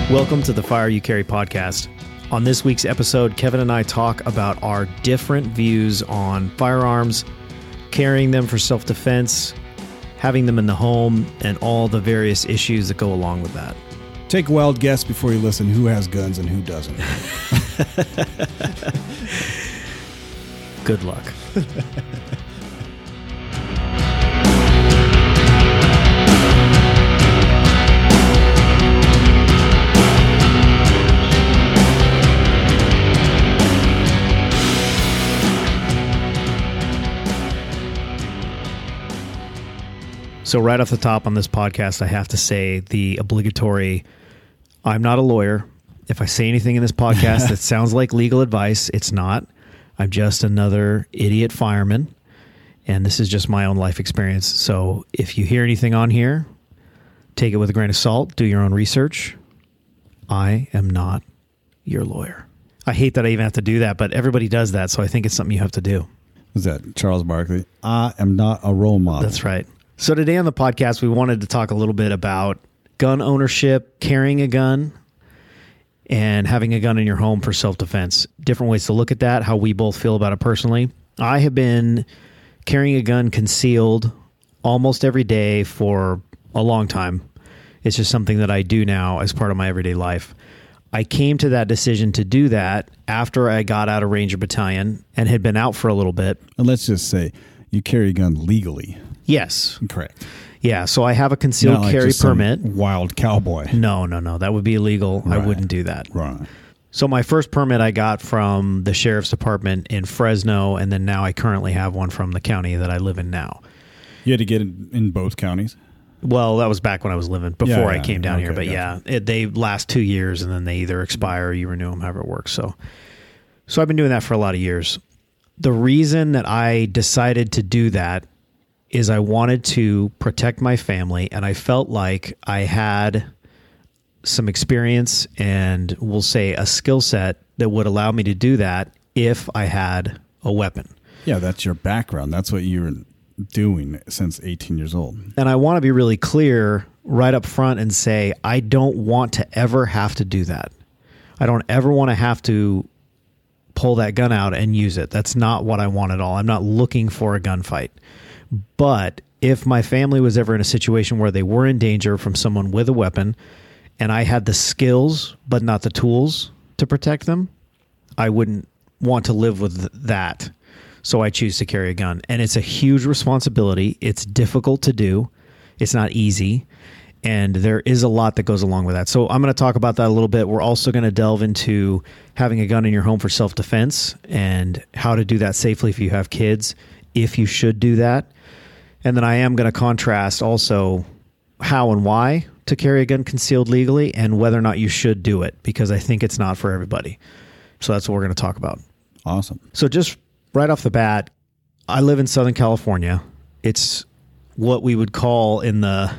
Welcome to the Fire You Carry podcast. On this week's episode, Kevin and I talk about our different views on firearms, carrying them for self-defense, having them in the home, and all the various issues that go along with that. Take a wild guess before you listen who has guns and who doesn't. Good luck. So right off the top on this podcast, I have to say the obligatory, I'm not a lawyer. If I say anything in this podcast that sounds like legal advice, it's not. I'm just another idiot fireman, and this is just my own life experience. So if you hear anything on here, take it with a grain of salt, do your own research. I am not your lawyer. I hate that I even have to do that, but everybody does that, so I think it's something you have to do. Was that Charles Barkley? I am not a role model. That's right. So today on the podcast, we wanted to talk a little bit about gun ownership, carrying a gun, and having a gun in your home for self-defense. Different ways to look at that, how we both feel about it personally. I have been carrying a gun concealed almost every day for a long time. It's just something that I do now as part of my everyday life. I came to that decision to do that after I got out of Ranger Battalion and had been out for a little bit. And let's just say you carry a gun legally. Yes. Correct. Yeah, so I have a concealed carry permit. Wild cowboy. No. That would be illegal. Right. I wouldn't do that. Right. So my first permit I got from the Sheriff's Department in Fresno, and then now I currently have one from the county that I live in now. You had to get it in both counties? Well, that was back when I was living, before I came down here. But gotcha. they last 2 years, and then they either expire or you renew them, however it works. So I've been doing that for a lot of years. The reason that I decided to do that is I wanted to protect my family, and I felt like I had some experience and we'll say a skill set that would allow me to do that if I had a weapon. Yeah, that's your background. That's what you were doing since 18 years old. And I want to be really clear right up front and say, I don't want to ever have to do that. I don't ever want to have to pull that gun out and use it. That's not what I want at all. I'm not looking for a gunfight. But if my family was ever in a situation where they were in danger from someone with a weapon and I had the skills but not the tools to protect them, I wouldn't want to live with that. So I choose to carry a gun. And it's a huge responsibility. It's difficult to do. It's not easy. And there is a lot that goes along with that. So I'm going to talk about that a little bit. We're also going to delve into having a gun in your home for self-defense and how to do that safely if you have kids, if you should do that. And then I am going to contrast also how and why to carry a gun concealed legally and whether or not you should do it, because I think it's not for everybody. So that's what we're going to talk about. Awesome. So just right off the bat, I live in Southern California. It's what we would call in the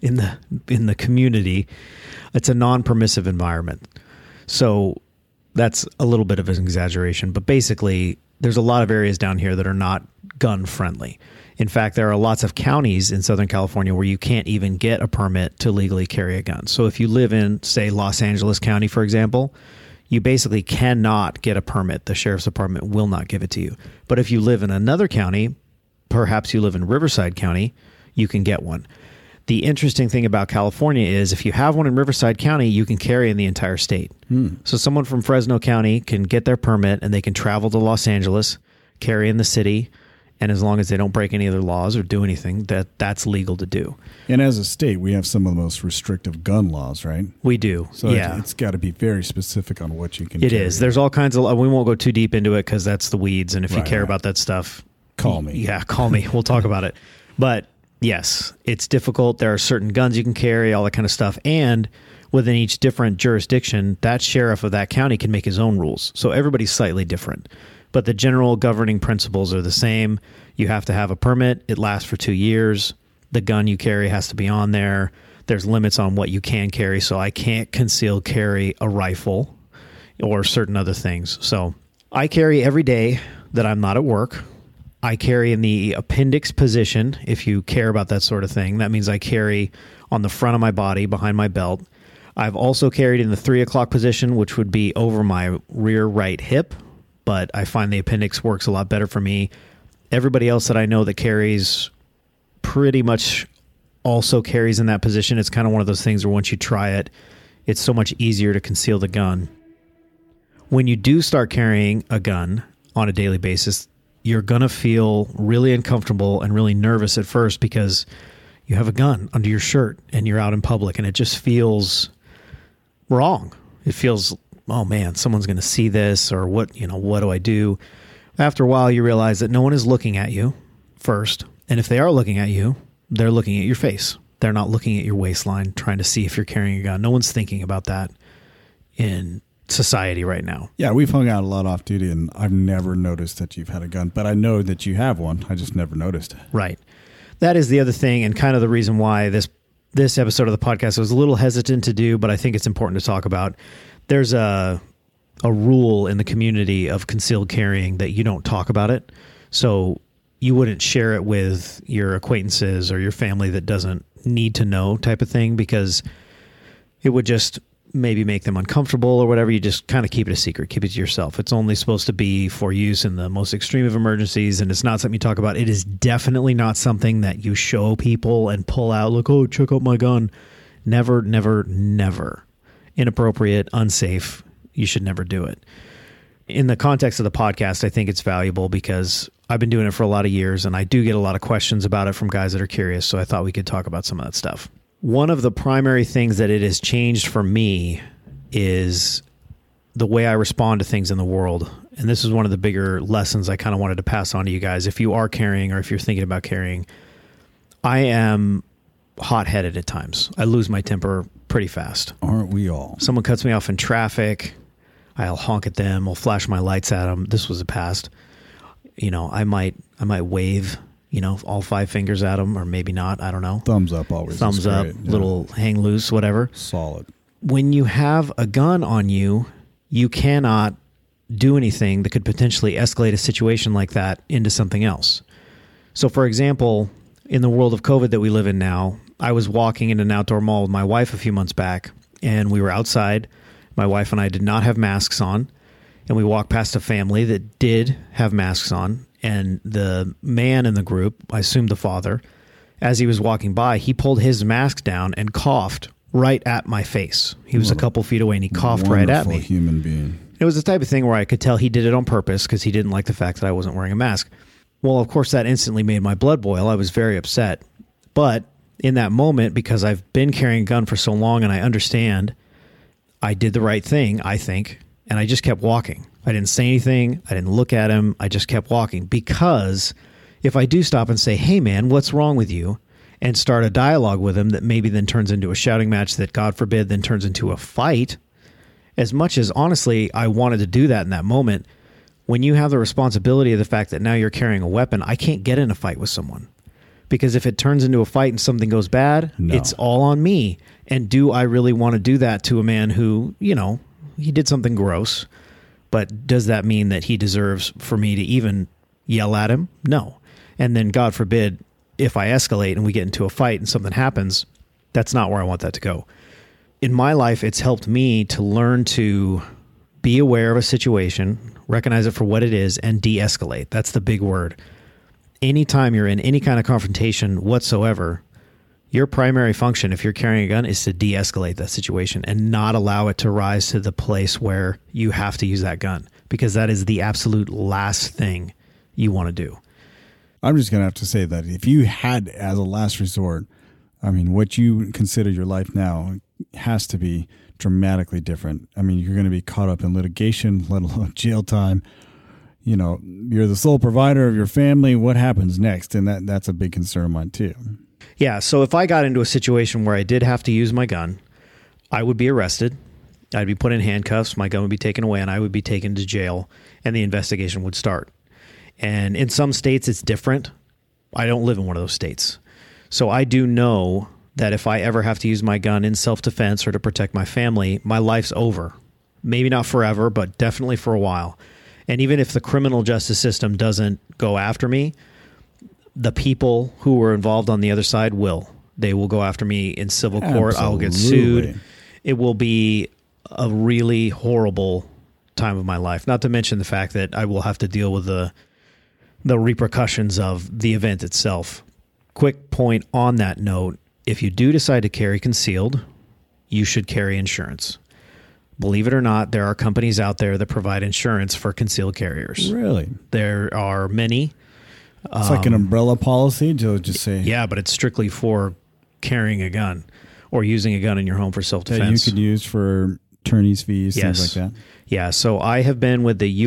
community, it's a non-permissive environment. So that's a little bit of an exaggeration, but basically there's a lot of areas down here that are not gun friendly. In fact, there are lots of counties in Southern California where you can't even get a permit to legally carry a gun. So if you live in, say, Los Angeles County, for example, you basically cannot get a permit. The Sheriff's Department will not give it to you. But if you live in another county, perhaps you live in Riverside County, you can get one. The interesting thing about California is if you have one in Riverside County, you can carry in the entire state. So someone from Fresno County can get their permit and they can travel to Los Angeles, carry in the city, and as long as they don't break any other laws or do anything, that's legal to do. And as a state, we have some of the most restrictive gun laws, right? We do, so it's got to be very specific on what you can It carry. is. There's all kinds of... We won't go too deep into it because that's the weeds, and if you care about that stuff... Call me. Yeah, call me. We'll talk about it. But yes, it's difficult. There are certain guns you can carry, all that kind of stuff. And within each different jurisdiction, that sheriff of that county can make his own rules. So everybody's slightly different. But the general governing principles are the same. You have to have a permit. It lasts for 2 years. The gun you carry has to be on there. There's limits on what you can carry. So I can't conceal carry a rifle or certain other things. So I carry every day that I'm not at work. I carry in the appendix position, if you care about that sort of thing. That means I carry on the front of my body, behind my belt. I've also carried in the 3 o'clock position, which would be over my rear right hip, but I find the appendix works a lot better for me. Everybody else that I know that carries pretty much also carries in that position. It's kind of one of those things where once you try it, it's so much easier to conceal the gun. When you do start carrying a gun on a daily basis, you're going to feel really uncomfortable and really nervous at first because you have a gun under your shirt and you're out in public and it just feels wrong. It feels, oh man, someone's going to see this, or what do I do? After a while, you realize that no one is looking at you first. And if they are looking at you, they're looking at your face. They're not looking at your waistline, trying to see if you're carrying a gun. No one's thinking about that in society right now. Yeah, we've hung out a lot off duty, and I've never noticed that you've had a gun. But I know that you have one. I just never noticed it. Right. That is the other thing, and kind of the reason why this episode of the podcast I was a little hesitant to do, but I think it's important to talk about. There's a rule in the community of concealed carrying that you don't talk about it. So you wouldn't share it with your acquaintances or your family that doesn't need to know type of thing, because it would just maybe make them uncomfortable or whatever. You just kind of keep it a secret, keep it to yourself. It's only supposed to be for use in the most extreme of emergencies, and it's not something you talk about. It is definitely not something that you show people and pull out, look, oh, check out my gun. Never, never, never. Inappropriate, unsafe. You should never do it. In the context of the podcast, I think it's valuable because I've been doing it for a lot of years, and I do get a lot of questions about it from guys that are curious, so I thought we could talk about some of that stuff. One of the primary things that it has changed for me is the way I respond to things in the world. And this is one of the bigger lessons I kind of wanted to pass on to you guys. If you are carrying or if you're thinking about carrying, I am hot-headed at times. I lose my temper pretty fast. Aren't we all? Someone cuts me off in traffic, I'll honk at them, I'll flash my lights at them. This was a past. I might wave, all 5 fingers at them, or maybe not. I don't know. Thumbs up always. Thumbs up, yeah. Little hang loose, whatever. Solid. When you have a gun on you, you cannot do anything that could potentially escalate a situation like that into something else. So, for example, in the world of COVID that we live in now, I was walking in an outdoor mall with my wife a few months back, and we were outside. My wife and I did not have masks on, and we walked past a family that did have masks on. And the man in the group, I assume the father, as he was walking by, he pulled his mask down and coughed right at my face. He was a couple feet away and he coughed right at me. Human being. It was the type of thing where I could tell he did it on purpose because he didn't like the fact that I wasn't wearing a mask. Well, of course, that instantly made my blood boil. I was very upset. But in that moment, because I've been carrying a gun for so long and I understand, I did the right thing, I think, and I just kept walking. I didn't say anything. I didn't look at him. I just kept walking, because if I do stop and say, hey, man, what's wrong with you? And start a dialogue with him that maybe then turns into a shouting match that, God forbid, then turns into a fight. As much as, honestly, I wanted to do that in that moment, when you have the responsibility of the fact that now you're carrying a weapon, I can't get in a fight with someone. Because if it turns into a fight and something goes bad, It's all on me. And do I really want to do that to a man who, he did something gross? But does that mean that he deserves for me to even yell at him? No. And then, God forbid, if I escalate and we get into a fight and something happens, that's not where I want that to go. In my life, it's helped me to learn to be aware of a situation, recognize it for what it is, and de-escalate. That's the big word. Anytime you're in any kind of confrontation whatsoever, your primary function, if you're carrying a gun, is to de-escalate that situation and not allow it to rise to the place where you have to use that gun, because that is the absolute last thing you want to do. I'm just going to have to say that if you had as a last resort, what you consider your life now has to be dramatically different. You're going to be caught up in litigation, let alone jail time. You're the sole provider of your family. What happens next? And that's a big concern of mine too. Yeah, so if I got into a situation where I did have to use my gun, I would be arrested. I'd be put in handcuffs. My gun would be taken away, and I would be taken to jail, and the investigation would start. And in some states, it's different. I don't live in one of those states. So I do know that if I ever have to use my gun in self-defense or to protect my family, my life's over. Maybe not forever, but definitely for a while. And even if the criminal justice system doesn't go after me, the people who were involved on the other side will. They will go after me in civil court. Absolutely. I'll get sued. it will be a really horrible time of my life. Not to mention the fact that I will have to deal with the repercussions of the event itself. Quick point on that note, if you do decide to carry concealed, you should carry insurance. Believe it or not, there are companies out there that provide insurance for concealed carriers. Really? There are many. It's like an umbrella policy to just say... Yeah, but it's strictly for carrying a gun or using a gun in your home for self-defense. That you could use for attorney's fees, Yes. things like that. Yeah, so I have been with the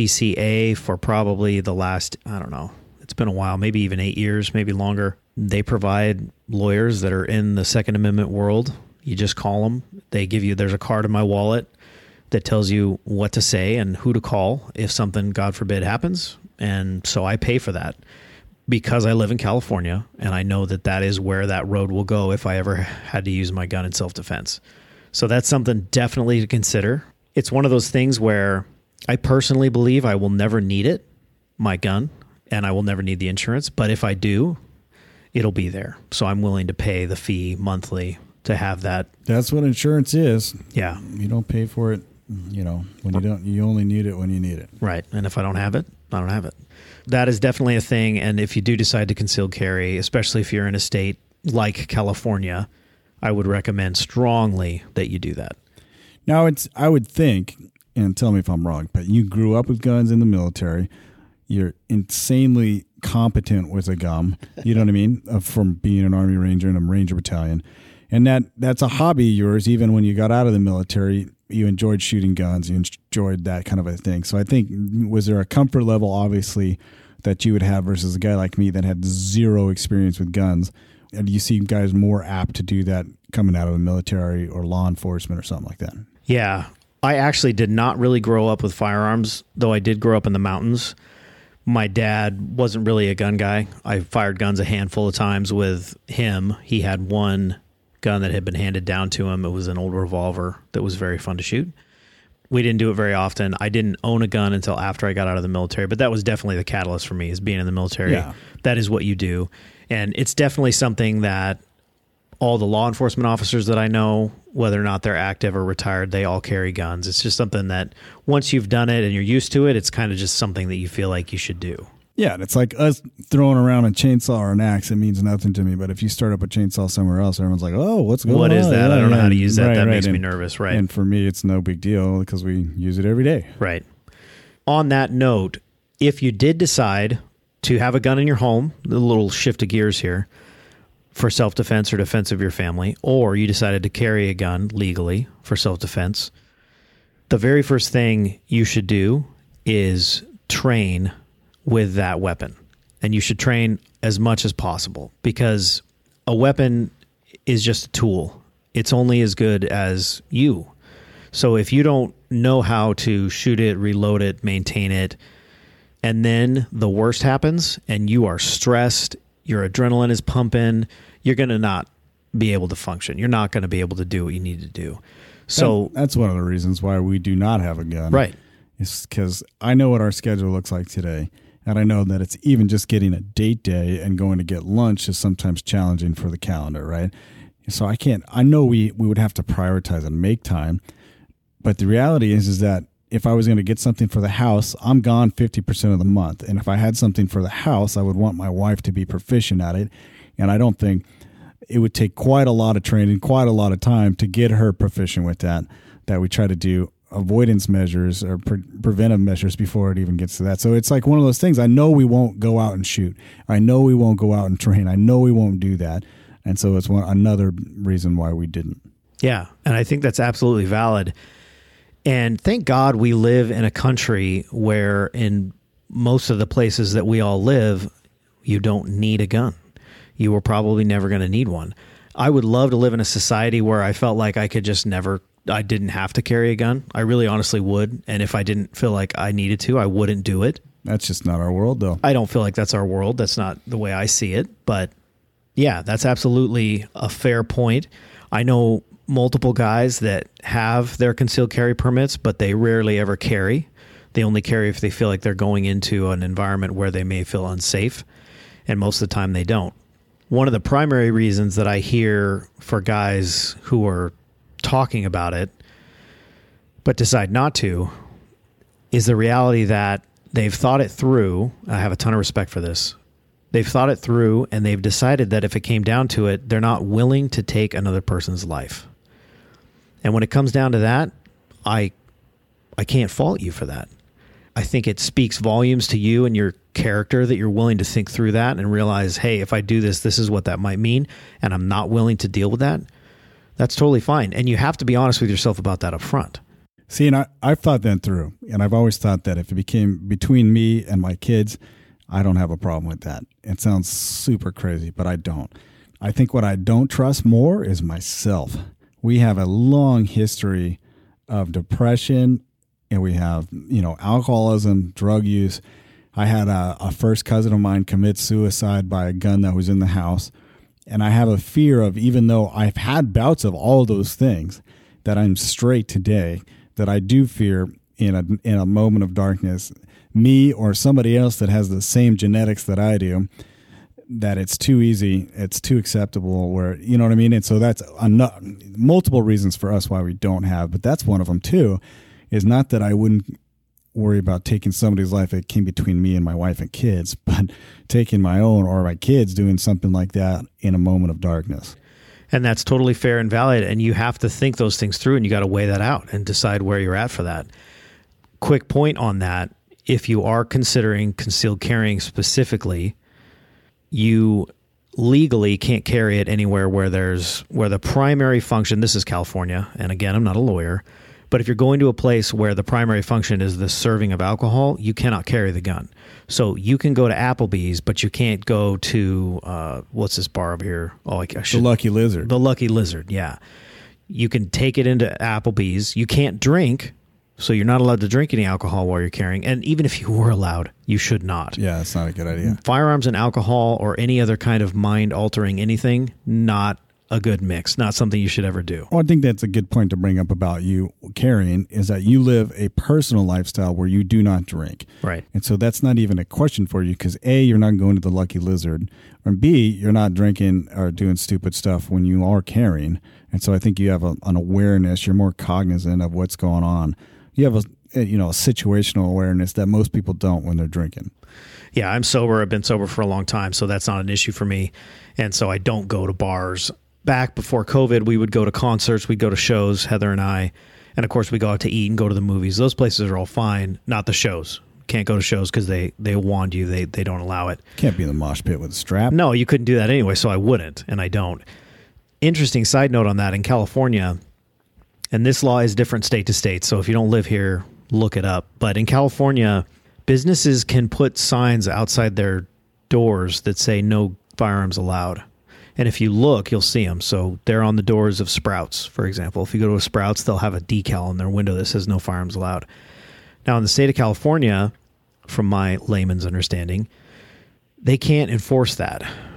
USCCA for probably the last, I don't know, it's been a while, maybe even 8 years, maybe longer. They provide lawyers that are in the Second Amendment world. You just call them. They give you, there's a card in my wallet that tells you what to say and who to call if something, God forbid, happens. And so I pay for that because I live in California and I know that that is where that road will go if I ever had to use my gun in self-defense. So that's something definitely to consider. It's one of those things where I personally believe I will never need it, my gun, and I will never need the insurance. But if I do, it'll be there. So I'm willing to pay the fee monthly to have that. That's what insurance is. Yeah. You don't pay for it, when you don't. You only need it when you need it. Right. And if I don't have it, I don't have it. That is definitely a thing. And if you do decide to concealed carry, especially if you're in a state like California, I would recommend strongly that you do that. Now, I would think, and tell me if I'm wrong, but you grew up with guns in the military. You're insanely competent with a gun, you know what I mean, from being an Army Ranger in a Ranger battalion. And that's a hobby of yours. Even when you got out of the military, you enjoyed shooting guns. You enjoyed that kind of a thing. So I think, was there a comfort level, obviously, that you would have versus a guy like me that had zero experience with guns? And do you see guys more apt to do that coming out of the military or law enforcement or something like that? Yeah. I actually did not really grow up with firearms, though I did grow up in the mountains. My dad wasn't really a gun guy. I fired guns a handful of times with him. He had one gun that had been handed down to him. It was an old revolver that was very fun to shoot. We didn't do it very often. I didn't own a gun until after I got out of the military, but that was definitely the catalyst for me, is being in the military. Yeah. That is what you do. And it's definitely something that all the law enforcement officers that I know, whether or not they're active or retired, they all carry guns. It's just something that once you've done it and you're used to it, it's kind of just something that you feel like you should do. Yeah, and it's like us throwing around a chainsaw or an axe. It means nothing to me. But if you start up a chainsaw somewhere else, everyone's like, oh, what's going on? What is that? Yeah, I don't know how to yeah. use that. Right, That right. makes me nervous. Right. And for me, it's no big deal because we use it every day. Right. On that note, if you did decide to have a gun in your home, a little shift of gears here, for self-defense or defense of your family, or you decided to carry a gun legally for self-defense, the very first thing you should do is train with that weapon. And you should train as much as possible, because a weapon is just a tool. It's only as good as you. So if you don't know how to shoot it, reload it, maintain it, and then the worst happens and you are stressed, your adrenaline is pumping, you're going to not be able to function. You're not going to be able to do what you need to do. So that's one of the reasons why we do not have a gun. Right. It's because I know what our schedule looks like today. And I know that it's even just getting a date day and going to get lunch is sometimes challenging for the calendar, right? So I know we would have to prioritize and make time. But the reality is that if I was going to get something for the house, I'm gone 50% of the month. And if I had something for the house, I would want my wife to be proficient at it. And I don't think it would take quite a lot of training, quite a lot of time to get her proficient with that we try to do avoidance measures or preventive measures before it even gets to that. So it's like one of those things. I know we won't go out and shoot. I know we won't go out and train. I know we won't do that. And so it's another reason why we didn't. Yeah. And I think that's absolutely valid. And thank God we live in a country where in most of the places that we all live, you don't need a gun. You were probably never going to need one. I would love to live in a society where I felt like I didn't have to carry a gun. I really honestly would. And if I didn't feel like I needed to, I wouldn't do it. That's just not our world, though. I don't feel like that's our world. That's not the way I see it. But yeah, that's absolutely a fair point. I know multiple guys that have their concealed carry permits, but they rarely ever carry. They only carry if they feel like they're going into an environment where they may feel unsafe. And most of the time they don't. One of the primary reasons that I hear for guys who are talking about it, but decide not to, is the reality that they've thought it through. I have a ton of respect for this. They've thought it through, and they've decided that if it came down to it, they're not willing to take another person's life. And when it comes down to that, I can't fault you for that. I think it speaks volumes to you and your character that you're willing to think through that and realize, hey, if I do this, this is what that might mean, and I'm not willing to deal with that. That's totally fine. And you have to be honest with yourself about that up front. See, and I've thought that through, and I've always thought that if it became between me and my kids, I don't have a problem with that. It sounds super crazy, but I don't. I think what I don't trust more is myself. We have a long history of depression, and we have, alcoholism, drug use. I had a first cousin of mine commit suicide by a gun that was in the house. And I have a fear of, even though I've had bouts of all those things, that I'm straight today, that I do fear in a moment of darkness, me or somebody else that has the same genetics that I do, that it's too easy, it's too acceptable, where, you know what I mean? And so that's multiple reasons for us why we don't have, but that's one of them too, is not that I wouldn't worry about taking somebody's life that came between me and my wife and kids, but taking my own or my kids doing something like that in a moment of darkness. And that's totally fair and valid. And you have to think those things through, and you got to weigh that out and decide where you're at for that. Quick point on that. If you are considering concealed carrying specifically, you legally can't carry it anywhere where the primary function, this is California, and again, I'm not a lawyer, but if you're going to a place where the primary function is the serving of alcohol, you cannot carry the gun. So you can go to Applebee's, but you can't go to, what's this bar over here? The Lucky Lizard. The Lucky Lizard, yeah. You can take it into Applebee's. You can't drink, so you're not allowed to drink any alcohol while you're carrying. And even if you were allowed, you should not. Yeah, that's not a good idea. Firearms and alcohol or any other kind of mind-altering anything, not a good mix, not something you should ever do. Well, I think that's a good point to bring up about you carrying, is that you live a personal lifestyle where you do not drink. Right. And so that's not even a question for you, because A, you're not going to the Lucky Lizard, and B, you're not drinking or doing stupid stuff when you are carrying. And so I think you have an awareness, you're more cognizant of what's going on. You have a situational awareness that most people don't when they're drinking. Yeah, I'm sober. I've been sober for a long time, so that's not an issue for me. And so I don't go to bars. Back before COVID, we would go to concerts, we'd go to shows, Heather and I, and of course we go out to eat and go to the movies. Those places are all fine, not the shows. Can't go to shows because they warned you, they don't allow it. Can't be in the mosh pit with a strap. No, you couldn't do that anyway, so I wouldn't, and I don't. Interesting side note on that, in California, and this law is different state to state, so if you don't live here, look it up. But in California, businesses can put signs outside their doors that say no firearms allowed. And if you look, you'll see them. So they're on the doors of Sprouts, for example. If you go to a Sprouts, they'll have a decal on their window that says no firearms allowed. Now, in the state of California, from my layman's understanding, they can't enforce that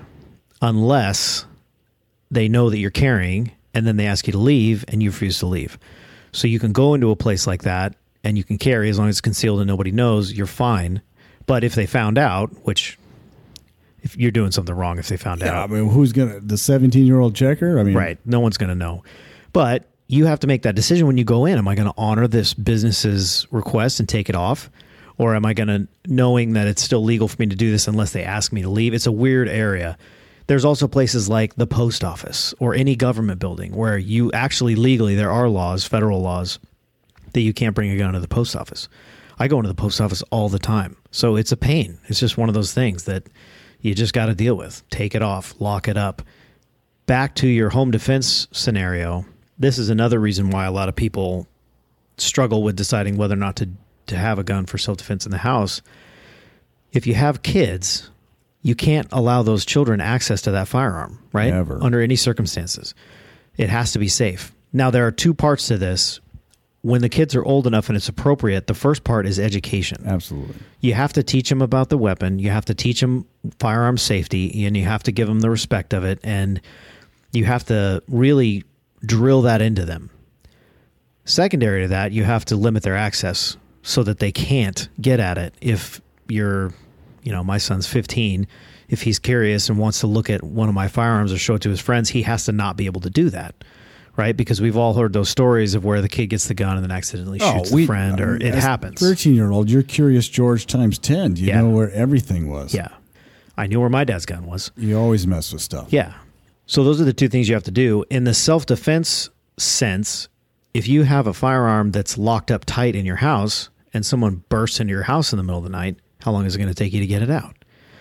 unless they know that you're carrying, and then they ask you to leave, and you refuse to leave. So you can go into a place like that, and you can carry as long as it's concealed and nobody knows, you're fine. But if they found out, which... if you're doing something wrong, if they found out. I mean, who's going to, the 17-year-old checker? I mean, right. No one's going to know. But you have to make that decision when you go in. Am I going to honor this business's request and take it off? Or am I going to, knowing that it's still legal for me to do this unless they ask me to leave? It's a weird area. There's also places like the post office or any government building where you actually legally, there are laws, federal laws, that you can't bring a gun to the post office. I go into the post office all the time. So it's a pain. It's just one of those things that you just got to deal with. Take it off, lock it up. Back to your home defense scenario, this is another reason why a lot of people struggle with deciding whether or not to have a gun for self-defense in the house. If you have kids, you can't allow those children access to that firearm, right? Never. Under any circumstances. It has to be safe. Now, there are two parts to this. When the kids are old enough and it's appropriate, the first part is education. Absolutely. You have to teach them about the weapon. You have to teach them firearm safety, and you have to give them the respect of it. And you have to really drill that into them. Secondary to that, you have to limit their access so that they can't get at it. If you're, my son's 15, if he's curious and wants to look at one of my firearms or show it to his friends, he has to not be able to do that. right? Because we've all heard those stories of where the kid gets the gun and then accidentally shoots the friend, or it happens. 13-year-old, you're Curious George times 10. You know where everything was. Yeah. I knew where my dad's gun was. You always mess with stuff. Yeah. So those are the two things you have to do. In the self-defense sense, if you have a firearm that's locked up tight in your house and someone bursts into your house in the middle of the night, how long is it going to take you to get it out?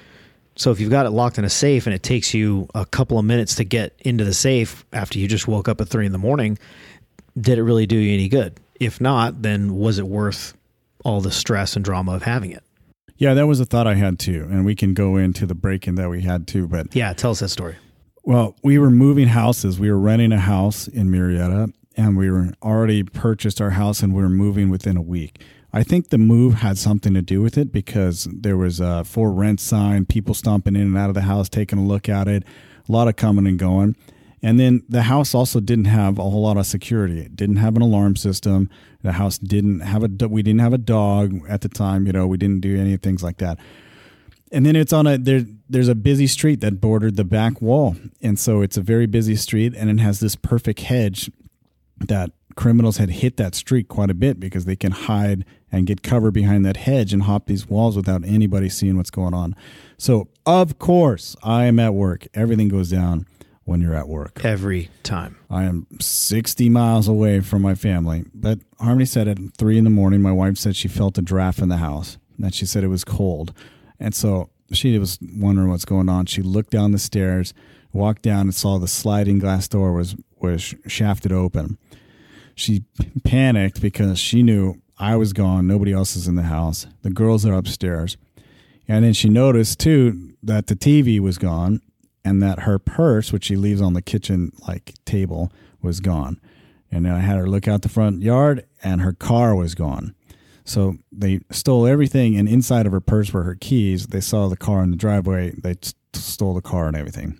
So if you've got it locked in a safe and it takes you a couple of minutes to get into the safe after you just woke up at 3 a.m, did it really do you any good? If not, then was it worth all the stress and drama of having it? Yeah, that was a thought I had too. And we can go into the break-in that we had too. But yeah, tell us that story. Well, we were moving houses. We were renting a house in Murrieta, and we were already purchased our house, and we were moving within a week. I think the move had something to do with it because there was a for rent sign, people stomping in and out of the house, taking a look at it, a lot of coming and going. And then the house also didn't have a whole lot of security. It didn't have an alarm system. The house didn't have we didn't have a dog at the time. You know, we didn't do any things like that. And then it's on there's a busy street that bordered the back wall. And so it's a very busy street, and it has this perfect hedge that criminals had hit that street quite a bit because they can hide and get cover behind that hedge and hop these walls without anybody seeing what's going on. So, of course, I am at work. Everything goes down when you're at work. Every time. I am 60 miles away from my family. But Harmony said at 3 a.m, my wife said she felt a draft in the house, that she said it was cold. And so she was wondering what's going on. She looked down the stairs, walked down, and saw the sliding glass door was shafted open. She panicked because she knew I was gone. Nobody else is in the house. The girls are upstairs. And then she noticed, too, that the TV was gone and that her purse, which she leaves on the kitchen table, was gone. And then I had her look out the front yard, and her car was gone. So they stole everything, and inside of her purse were her keys. They saw the car in the driveway. They stole the car and everything.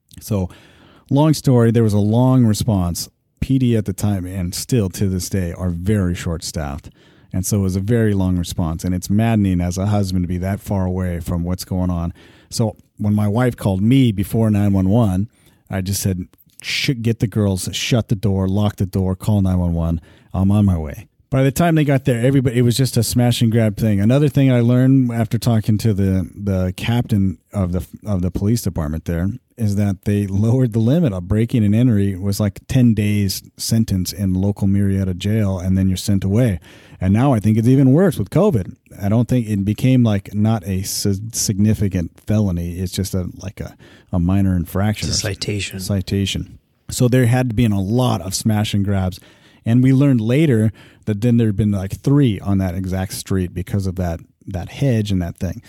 So long story, there was a long response. PD at the time and still to this day are very short-staffed. And so it was a very long response. And it's maddening as a husband to be that far away from what's going on. So when my wife called me before 911, I just said, get the girls, shut the door, lock the door, call 911. I'm on my way. By the time they got there, it was just a smash and grab thing. Another thing I learned after talking to the captain of the police department there is that they lowered the limit of breaking and entry. It was 10 days sentence in local Murrieta jail, and then you're sent away. And now I think it's even worse with COVID. I don't think it became not a significant felony. It's just a minor infraction. It's a citation. Citation. So there had to be a lot of smash and grabs. And we learned later that then there had been 3 on that exact street because of that hedge and that thing.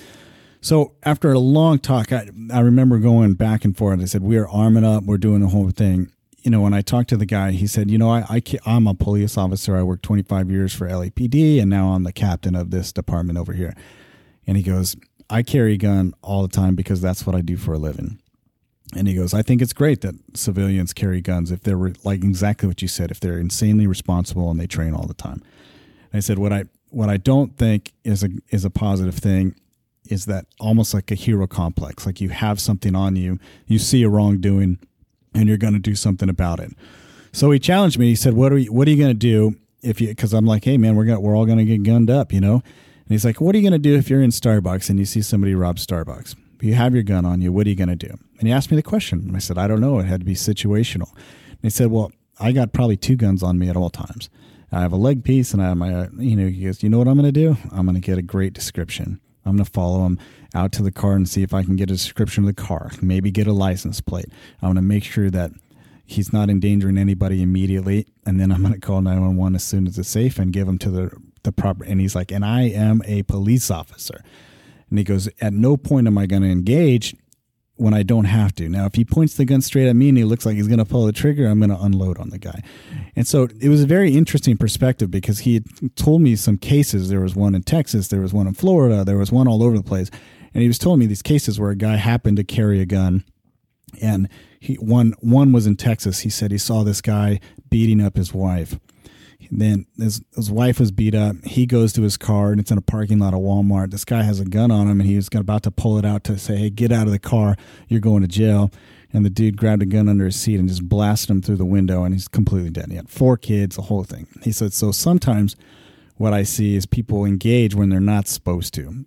So after a long talk, I remember going back and forth. I said, we are arming up. We're doing the whole thing. When I talked to the guy, he said, I'm a police officer. I worked 25 years for LAPD, and now I'm the captain of this department over here. And he goes, I carry a gun all the time because that's what I do for a living. And he goes, I think it's great that civilians carry guns if they're exactly what you said, if they're insanely responsible and they train all the time. And I said, what I don't think is a positive thing is that almost like a hero complex. You have something on you, you see a wrongdoing, and you're going to do something about it. So he challenged me. He said, what are you going to do because I'm like, hey man, we're all going to get gunned up, And he's like, what are you going to do if you're in Starbucks and you see somebody rob Starbucks? You have your gun on you. What are you going to do? And he asked me the question. And I said, I don't know. It had to be situational. And he said, well, I got probably 2 guns on me at all times. I have a leg piece, and I have my, he goes, you know what I'm going to do? I'm going to get a great description. I'm going to follow him out to the car and see if I can get a description of the car, maybe get a license plate. I'm going to make sure that he's not endangering anybody immediately. And then I'm going to call 911 as soon as it's safe and give him to the proper. And he's like, and I am a police officer. And he goes, at no point am I going to engage when I don't have to. Now, if he points the gun straight at me and he looks like he's going to pull the trigger, I'm going to unload on the guy. And so it was a very interesting perspective because he had told me some cases. There was one in Texas. There was one in Florida. There was one all over the place. And he was telling me these cases where a guy happened to carry a gun. And one was in Texas. He said he saw this guy beating up his wife. Then his wife was beat up. He goes to his car, and it's in a parking lot of Walmart. This guy has a gun on him, and he was about to pull it out to say, hey, get out of the car. You're going to jail. and the dude grabbed a gun under his seat and just blasted him through the window, and he's completely dead. He had 4 kids, the whole thing. He said, so sometimes what I see is people engage when they're not supposed to.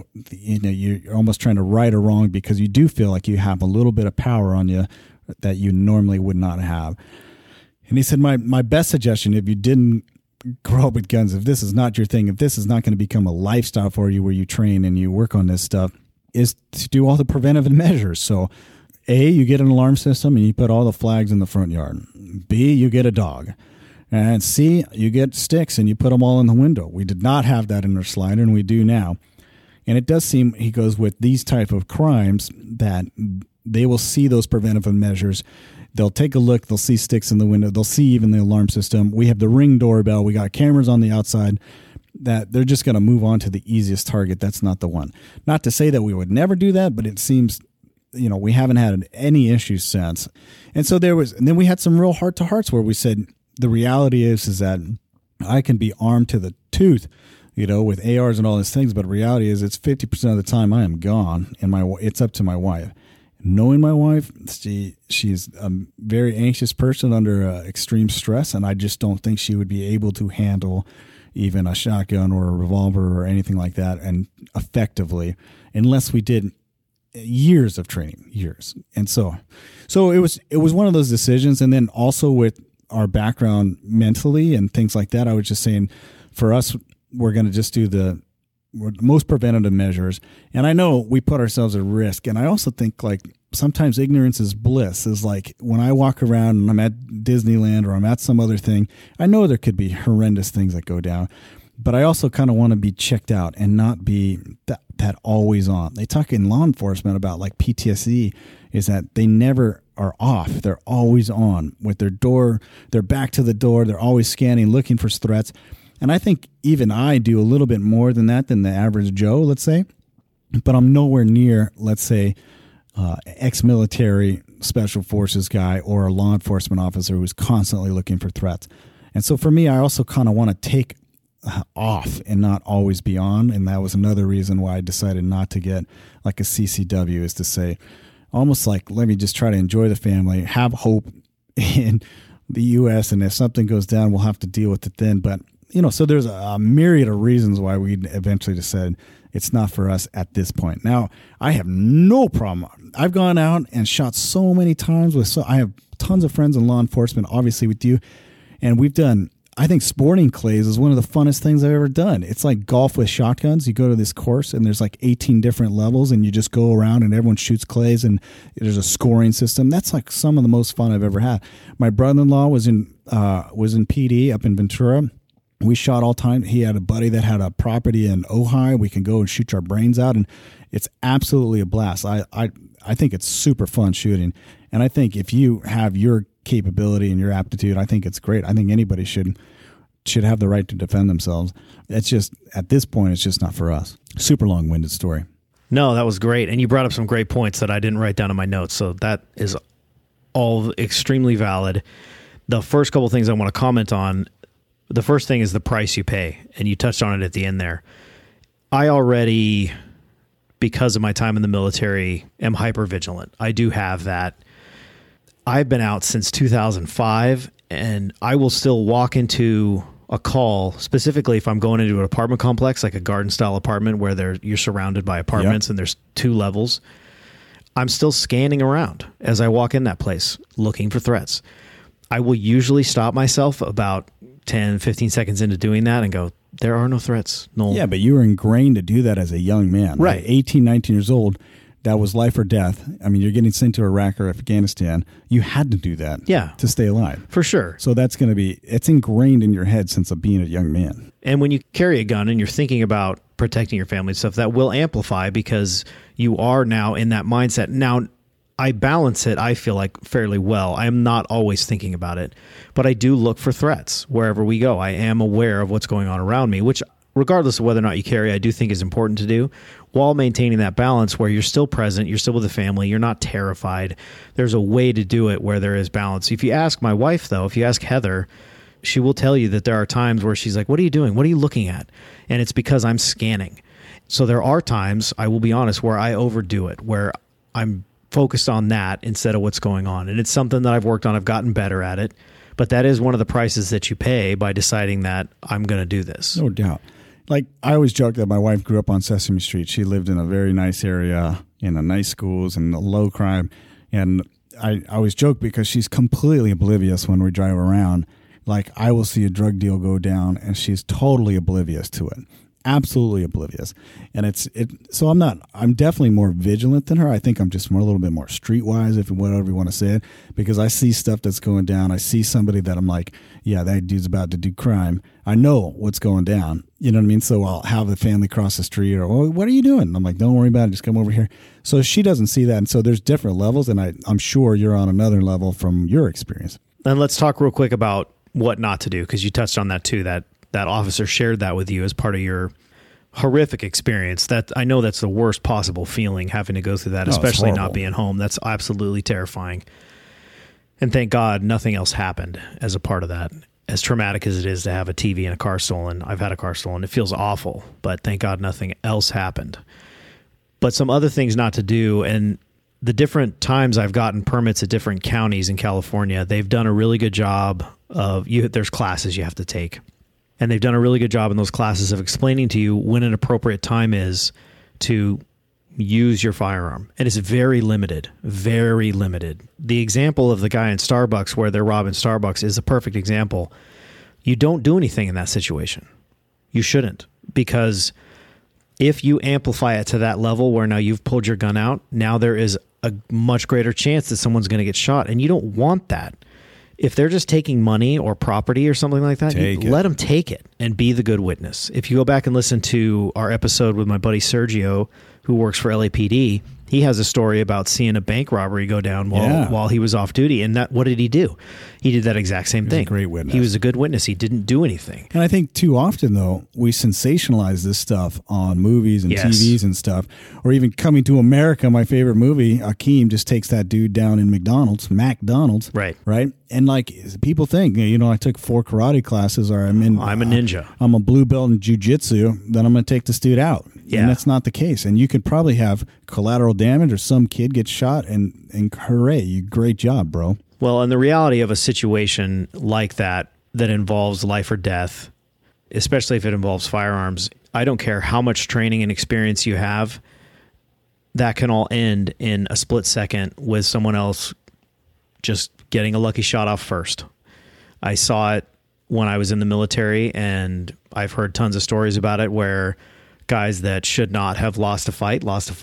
You're almost trying to right a wrong because you do feel like you have a little bit of power on you that you normally would not have. And he said, my best suggestion, if you didn't grow up with guns, if this is not your thing, if this is not going to become a lifestyle for you where you train and you work on this stuff, is to do all the preventive measures. So A, you get an alarm system and you put all the flags in the front yard. B, you get a dog. And C, you get sticks and you put them all in the window. We did not have that in our slider, and we do now. And it does seem, he goes, with these type of crimes that they will see those preventive measures. They'll take a look. They'll see sticks in the window. They'll see even the alarm system. We have the Ring doorbell. We got cameras on the outside. That they're just going to move on to the easiest target. That's not the one. Not to say that we would never do that, but it seems, we haven't had any issues since. And so and then we had some real heart-to-hearts where we said, the reality is that I can be armed to the tooth, with ARs and all these things, but the reality is it's 50% of the time I am gone, and it's up to my wife. Knowing my wife, she's a very anxious person under extreme stress, and I just don't think she would be able to handle even a shotgun or a revolver or anything like that and effectively, unless we did years of training, years. And so it was one of those decisions. And then also with our background mentally and things like that, I was just saying, for us, we're going to just do the most preventative measures. And I know we put ourselves at risk. And I also think, like, sometimes ignorance is bliss. Is like when I walk around and I'm at Disneyland or I'm at some other thing, I know there could be horrendous things that go down, but I also kind of want to be checked out and not be that always on. They talk in law enforcement about, like, PTSD is that they never are off. They're always on with their back to the door. They're always scanning, looking for threats. And I think even I do a little bit more than that than the average Joe, let's say, but I'm nowhere near, let's say, ex-military special forces guy or a law enforcement officer who's constantly looking for threats. And so for me, I also kind of want to take off and not always be on. And that was another reason why I decided not to get like a CCW, is to say, almost like, let me just try to enjoy the family, have hope in the U.S. And if something goes down, we'll have to deal with it then. But, so there's a myriad of reasons why we eventually decided it's not for us at this point. Now, I have no problem. I've gone out and shot so many times I have tons of friends in law enforcement, obviously with you. And we've done, I think sporting clays is one of the funnest things I've ever done. It's like golf with shotguns. You go to this course and there's like 18 different levels and you just go around and everyone shoots clays and there's a scoring system. That's like some of the most fun I've ever had. My brother-in-law was in PD up in Ventura. We shot all time. He had a buddy that had a property in Ojai. We can go and shoot our brains out, and it's absolutely a blast. I think it's super fun shooting, and I think if you have your capability and your aptitude, I think it's great. I think anybody should have the right to defend themselves. It's just, at this point, it's just not for us. Super long-winded story. No, that was great, and you brought up some great points that I didn't write down in my notes, so that is all extremely valid. The first couple things I want to comment on. The first thing is the price you pay, and you touched on it at the end there. I already, because of my time in the military, am hyper-vigilant. I do have that. I've been out since 2005, and I will still walk into a call, specifically if I'm going into an apartment complex, like a garden-style apartment where you're surrounded by apartments, and there's 2 levels. I'm still scanning around as I walk in that place, looking for threats. I will usually stop myself about 10, 15 seconds into doing that and go, there are no threats. No. Yeah, but you were ingrained to do that as a young man. Right. Like 18, 19 years old, that was life or death. I mean, you're getting sent to Iraq or Afghanistan. You had to do that to stay alive. For sure. So it's ingrained in your head since being a young man. And when you carry a gun and you're thinking about protecting your family and stuff, that will amplify because you are now in that mindset. Now, I balance it, I feel like, fairly well. I am not always thinking about it, but I do look for threats wherever we go. I am aware of what's going on around me, which, regardless of whether or not you carry, I do think is important to do, while maintaining that balance where you're still present, you're still with the family, you're not terrified. There's a way to do it where there is balance. If you ask my wife, though, if you ask Heather, she will tell you that there are times where she's like, what are you doing? What are you looking at? And it's because I'm scanning. So there are times, I will be honest, where I overdo it, where I'm focused on that instead of what's going on. And it's something that I've worked on. I've gotten better at it. But that is one of the prices that you pay by deciding that I'm going to do this. No doubt. Like, I always joke that my wife grew up on Sesame Street. She lived in a very nice area, in a nice schools and low crime. And I always joke because she's completely oblivious when we drive around. Like, I will see a drug deal go down and she's totally oblivious to it. Absolutely oblivious. And so I'm definitely more vigilant than her. I think I'm just a little bit more streetwise, if whatever you want to say it, because I see stuff that's going down. I see somebody that I'm like, yeah, that dude's about to do crime. I know what's going down. You know what I mean? So I'll have the family cross the street or, oh, what are you doing? I'm like, don't worry about it. Just come over here. So she doesn't see that. And so there's different levels. And I'm sure you're on another level from your experience. And let's talk real quick about what not to do, because you touched on that too, that officer shared that with you as part of your horrific experience. That I know that's the worst possible feeling, having to go through that, especially not being home. That's absolutely terrifying. And thank God nothing else happened as a part of that. As traumatic as it is to have a TV and a car stolen, I've had a car stolen. It feels awful, but thank God nothing else happened. But some other things not to do, and the different times I've gotten permits at different counties in California, they've done a really good job of, there's classes you have to take. And they've done a really good job in those classes of explaining to you when an appropriate time is to use your firearm. And it's very limited, very limited. The example of the guy in Starbucks where they're robbing Starbucks is a perfect example. You don't do anything in that situation. You shouldn't, because if you amplify it to that level where now you've pulled your gun out, now there is a much greater chance that someone's going to get shot, and you don't want that. If they're just taking money or property or something like that, let them take it and be the good witness. If you go back and listen to our episode with my buddy Sergio, who works for LAPD, he has a story about seeing a bank robbery go down while he was off duty. And what did he do? He did that exact same thing. He was a great witness. He was a good witness. He didn't do anything. And I think too often, though, we sensationalize this stuff on movies and TVs and stuff, or even Coming to America, my favorite movie. Akeem just takes that dude down in McDonald's. Right. And like, people think, I took 4 karate classes, or I'm a ninja. I'm a blue belt in jiu-jitsu, then I'm going to take this dude out. Yeah. And that's not the case. And you could probably have collateral damage, or some kid gets shot, and hooray, great job, bro. Well, and the reality of a situation like that involves life or death, especially if it involves firearms, I don't care how much training and experience you have, that can all end in a split second with someone else just getting a lucky shot off first. I saw it when I was in the military, and I've heard tons of stories about it where guys that should not have lost a fight.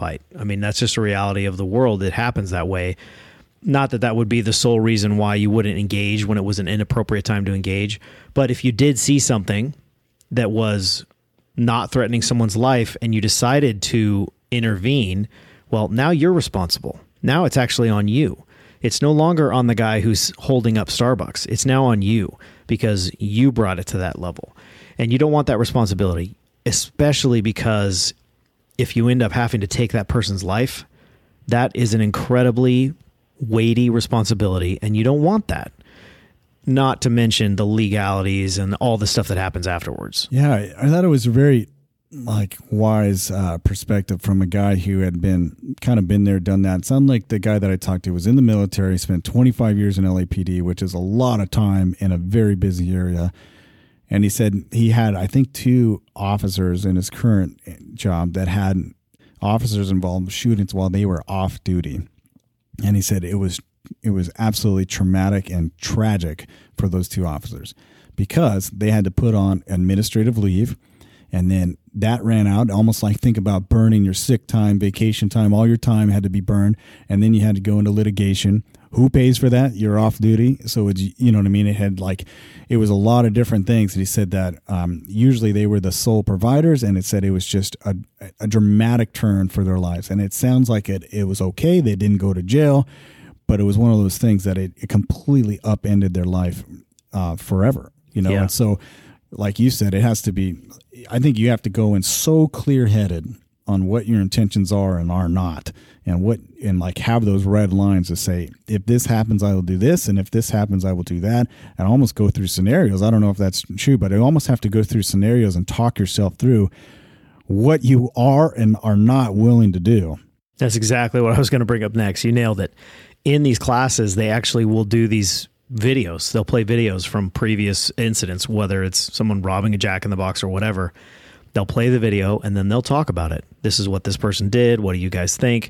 I mean, that's just a reality of the world. It happens that way. Not that that would be the sole reason why you wouldn't engage when it was an inappropriate time to engage. But if you did see something that was not threatening someone's life and you decided to intervene, well, now you're responsible. Now it's actually on you. It's no longer on the guy who's holding up Starbucks. It's now on you because you brought it to that level. And you don't want that responsibility, especially because if you end up having to take that person's life, that is an incredibly weighty responsibility, and you don't want that. Not to mention the legalities and all the stuff that happens afterwards. Yeah, I thought it was a very wise perspective from a guy who had been there, done that. It sounded like the guy that I talked to was in the military, spent 25 years in LAPD, which is a lot of time in a very busy area. And he said he had, I think, 2 officers in his current job that had officers involved in shootings while they were off duty. And he said it was absolutely traumatic and tragic for those 2 officers because they had to put on administrative leave, and then that ran out. Almost like, think about burning your sick time, vacation time, all your time had to be burned, and then you had to go into litigation. Who pays for that? You're off duty. So it's, you know what I mean? It had it was a lot of different things. And he said that usually they were the sole providers, and it said it was just a dramatic turn for their lives. And it sounds like it was okay. They didn't go to jail, but it was one of those things that it completely upended their life forever, Yeah. And so, like you said, it has to be, I think you have to go in so clear-headed on what your intentions are and are not, and have those red lines to say, if this happens, I will do this, and if this happens, I will do that, and almost go through scenarios. I don't know if that's true, but you almost have to go through scenarios and talk yourself through what you are and are not willing to do. That's exactly what I was going to bring up next. You nailed it. In these classes, they actually will do these videos. They'll play videos from previous incidents, whether it's someone robbing a Jack in the Box or whatever. They'll play the video and then they'll talk about it. This is what this person did. What do you guys think?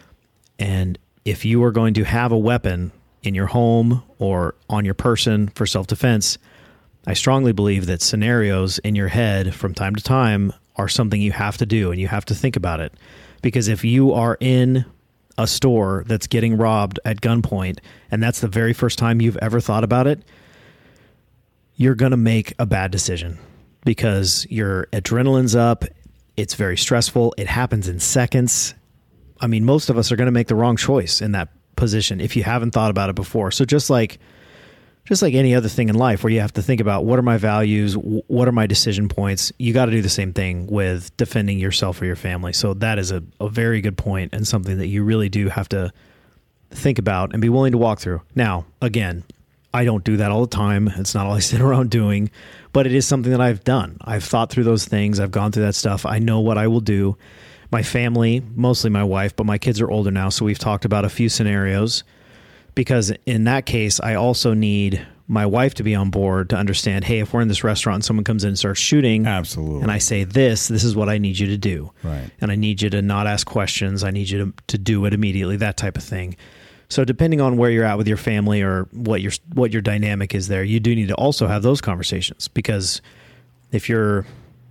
And if you are going to have a weapon in your home or on your person for self-defense, I strongly believe that scenarios in your head from time to time are something you have to do, and you have to think about it. Because if you are in a store that's getting robbed at gunpoint, and that's the very first time you've ever thought about it, you're going to make a bad decision because your adrenaline's up. It's very stressful. It happens in seconds. I mean, most of us are going to make the wrong choice in that position if you haven't thought about it before. So just like any other thing in life where you have to think about what are my values, what are my decision points, you got to do the same thing with defending yourself or your family. So that is a very good point and something that you really do have to think about and be willing to walk through. Now, again, I don't do that all the time. It's not all I sit around doing, but it is something that I've done. I've thought through those things. I've gone through that stuff. I know what I will do. My family, mostly my wife, but my kids are older now, so we've talked about a few scenarios. Because in that case, I also need my wife to be on board to understand, hey, if we're in this restaurant and someone comes in and starts shooting, absolutely, and I say this is what I need you to do. Right. And I need you to not ask questions. I need you to do it immediately, that type of thing. So depending on where you're at with your family or what your dynamic is there, you do need to also have those conversations. Because if you're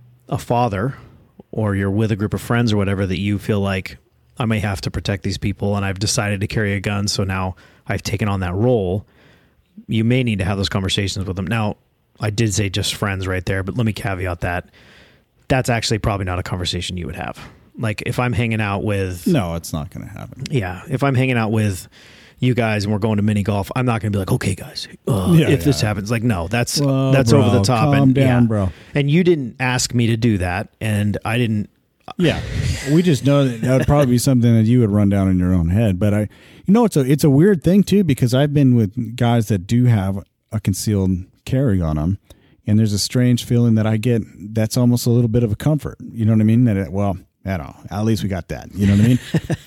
a father or you're with a group of friends or whatever that you feel like, I may have to protect these people and I've decided to carry a gun, so now I've taken on that role, you may need to have those conversations with them. Now, I did say just friends right there, but let me caveat that. That's actually probably not a conversation you would have. Like if I'm hanging out with... No, it's not going to happen. Yeah. If I'm hanging out with you guys and we're going to mini golf, I'm not going to be like, okay, guys, if this happens, like, no, that's over the top. Calm down, bro. And you didn't ask me to do that, and I didn't... Yeah, we just know that would probably be something that you would run down in your own head. But it's a weird thing too, because I've been with guys that do have a concealed carry on them, and there's a strange feeling that I get that's almost a little bit of a comfort. You know what I mean? That I don't know, at least we got that. You know what I mean?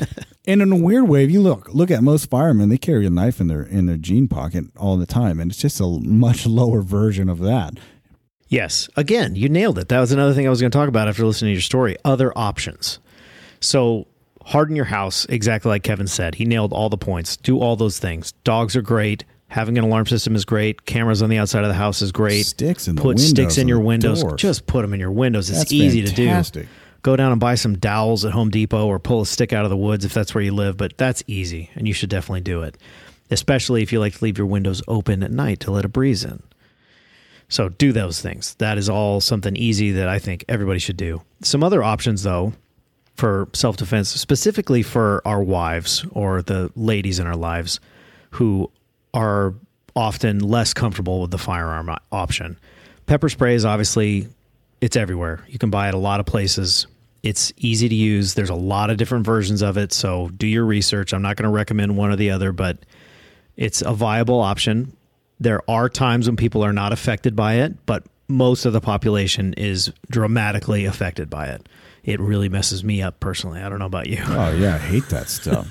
And in a weird way, if you look at most firemen, they carry a knife in their jean pocket all the time, and it's just a much lower version of that. Yes. Again, you nailed it. That was another thing I was going to talk about after listening to your story. Other options. So harden your house, exactly like Kevin said. He nailed all the points. Do all those things. Dogs are great. Having an alarm system is great. Cameras on the outside of the house is great. Sticks in the Put windows. Sticks in your windows. Doors. Just put them in your windows. It's That's easy fantastic. to do. Go down and buy some dowels at Home Depot or pull a stick out of the woods if that's where you live. But that's easy, and you should definitely do it, especially if you like to leave your windows open at night to let a breeze in. So do those things. That is all something easy that I think everybody should do. Some other options, though, for self-defense, specifically for our wives or the ladies in our lives who are often less comfortable with the firearm option. Pepper spray is obviously, it's everywhere. You can buy it a lot of places. It's easy to use. There's a lot of different versions of it, so do your research. I'm not going to recommend one or the other, but it's a viable option. There are times when people are not affected by it, but most of the population is dramatically affected by it. It really messes me up personally. I don't know about you. Oh, yeah. I hate that stuff.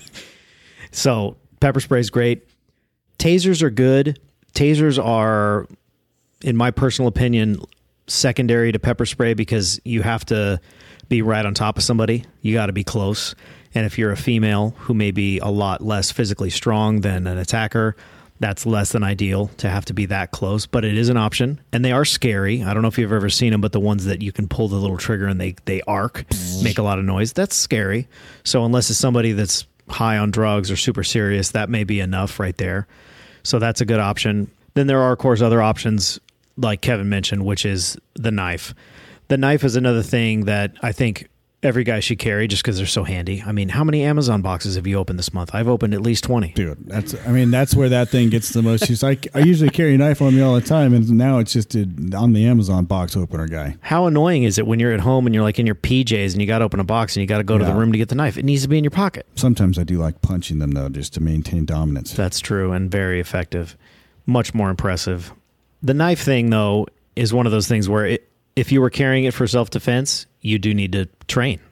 So pepper spray is great. Tasers are good. Tasers are, in my personal opinion, secondary to pepper spray because you have to be right on top of somebody. You got to be close. And if you're a female who may be a lot less physically strong than an attacker, that's less than ideal to have to be that close, but it is an option, and they are scary. I don't know if you've ever seen them, but the ones that you can pull the little trigger and they arc, make a lot of noise, that's scary. So unless it's somebody that's high on drugs or super serious, that may be enough right there. So that's a good option. Then there are, of course, other options like Kevin mentioned, which is the knife. The knife is another thing that I think every guy should carry just because they're so handy. I mean, how many Amazon boxes have you opened this month? I've opened at least 20. Dude, that's where that thing gets the most use. I usually carry a knife on me all the time, and now it's just on the Amazon box opener guy. How annoying is it when you're at home and you're like in your PJs and you got to open a box and you got to go to the room to get the knife? It needs to be in your pocket. Sometimes I do like punching them, though, just to maintain dominance. That's true, and very effective. Much more impressive. The knife thing, though, is one of those things where if you were carrying it for self-defense, you do need to train.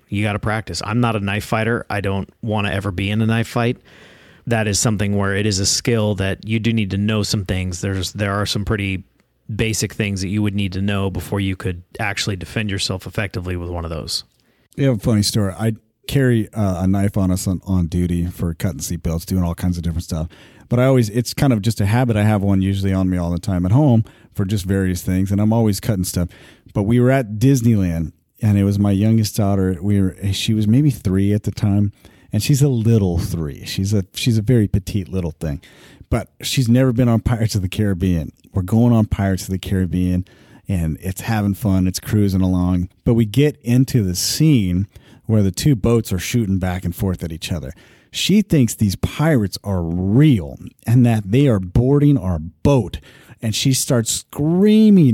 You got to practice. I'm not a knife fighter. I don't want to ever be in a knife fight. That is something where it is a skill that you do need to know some things. There are some pretty basic things that you would need to know before you could actually defend yourself effectively with one of those. You have a funny story. I carry a knife on us on duty for cutting seatbelts, doing all kinds of different stuff. But it's kind of just a habit. I have one usually on me all the time at home for just various things, and I'm always cutting stuff. But we were at Disneyland, and it was my youngest daughter. She was maybe 3 at the time, and she's a little 3. She's a very petite little thing, but she's never been on Pirates of the Caribbean. We're going on Pirates of the Caribbean, and it's having fun. It's cruising along, but we get into the scene where the 2 boats are shooting back and forth at each other. She thinks these pirates are real and that they are boarding our boat. And she starts screaming,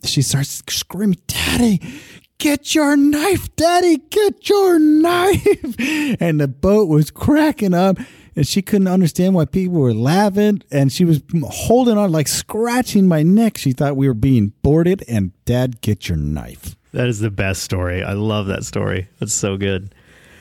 Daddy, get your knife, Daddy, get your knife. And the boat was cracking up, and she couldn't understand why people were laughing. And she was holding on, like scratching my neck. She thought we were being boarded, and Dad, get your knife. That is the best story. I love that story. That's so good.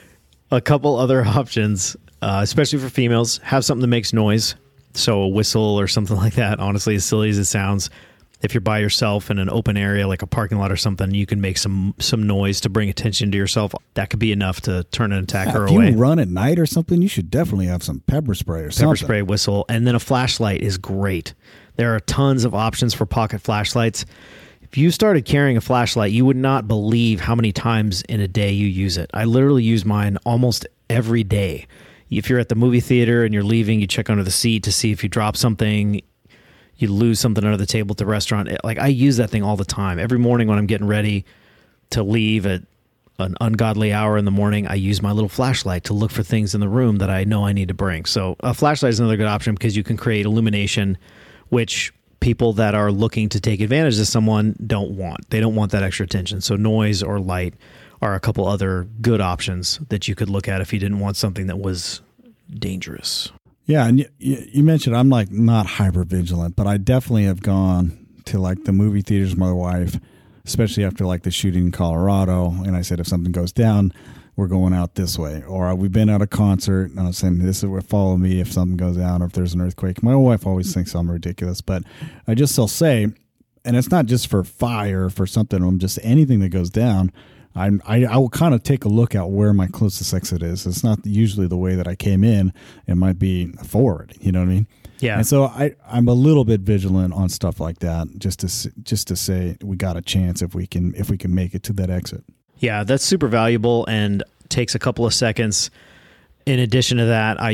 A couple other options, especially for females, have something that makes noise. So a whistle or something like that. Honestly, as silly as it sounds, if you're by yourself in an open area like a parking lot or something, you can make some noise to bring attention to yourself. That could be enough to turn an attacker away. If you run at night or something, you should definitely have some pepper spray or something. Pepper spray, whistle, and then a flashlight is great. There are tons of options for pocket flashlights. If you started carrying a flashlight, you would not believe how many times in a day you use it. I literally use mine almost every day. If you're at the movie theater and you're leaving, you check under the seat to see if you drop something, you lose something under the table at the restaurant. Like, I use that thing all the time. Every morning when I'm getting ready to leave at an ungodly hour in the morning, I use my little flashlight to look for things in the room that I know I need to bring. So a flashlight is another good option because you can create illumination, which people that are looking to take advantage of someone don't want. They don't want that extra attention. So noise or light are a couple other good options that you could look at if you didn't want something that was dangerous. Yeah, and you mentioned I'm like not hyper vigilant, but I definitely have gone to like the movie theaters with my wife, especially after like the shooting in Colorado. And I said, if something goes down, we're going out this way. Or we've been at a concert, and I'm saying, this is where follow me if something goes down or if there's an earthquake. My wife always thinks I'm ridiculous, but I just still say, and it's not just for fire, for something, I'm just anything that goes down, I will kind of take a look at where my closest exit is. It's not usually the way that I came in. It might be forward. You know what I mean? Yeah. And so I'm a little bit vigilant on stuff like that, just to say we got a chance if we can make it to that exit. Yeah, that's super valuable and takes a couple of seconds. In addition to that, I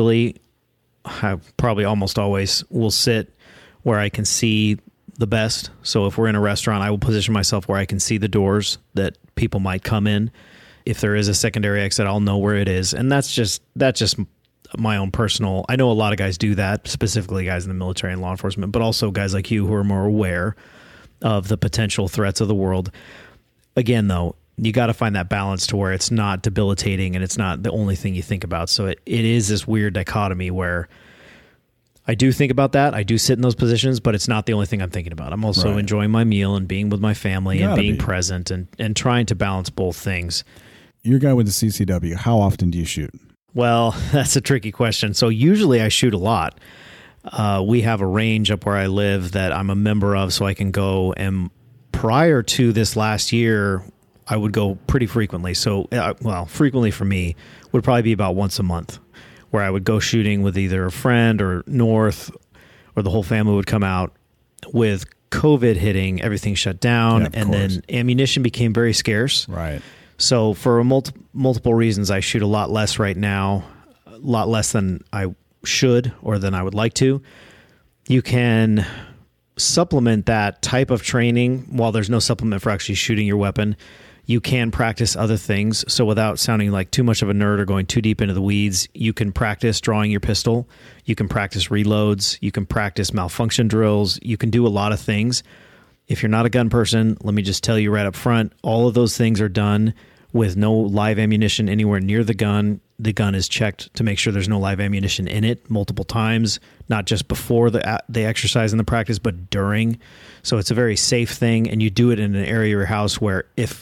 probably almost always will sit where I can see the best. So if we're in a restaurant, I will position myself where I can see the doors that people might come in. If there is a secondary exit, I'll know where it is. And that's just my own personal. I know a lot of guys do that, specifically guys in the military and law enforcement, but also guys like you who are more aware of the potential threats of the world. Again, though, you got to find that balance to where it's not debilitating and it's not the only thing you think about. So it is this weird dichotomy where I do think about that. I do sit in those positions, but it's not the only thing I'm thinking about. I'm also enjoying my meal and being with my family and being present and trying to balance both things. You're a guy with the CCW. How often do you shoot? Well, that's a tricky question. So usually I shoot a lot. We have a range up where I live that I'm a member of, so I can go. And prior to this last year, I would go pretty frequently. So, frequently for me would probably be about once a month, where I would go shooting with either a friend or North, or the whole family would come out. With COVID hitting, everything shut down, and then ammunition became very scarce. Right. So for multiple reasons, I shoot a lot less right now, a lot less than I should or than I would like to. You can supplement that type of training while there's no supplement for actually shooting your weapon. You can practice other things. So without sounding like too much of a nerd or going too deep into the weeds, you can practice drawing your pistol. You can practice reloads. You can practice malfunction drills. You can do a lot of things. If you're not a gun person, let me just tell you right up front, all of those things are done with no live ammunition anywhere near the gun. The gun is checked to make sure there's no live ammunition in it multiple times, not just before the exercise and the practice, but during. So it's a very safe thing, and you do it in an area of your house where if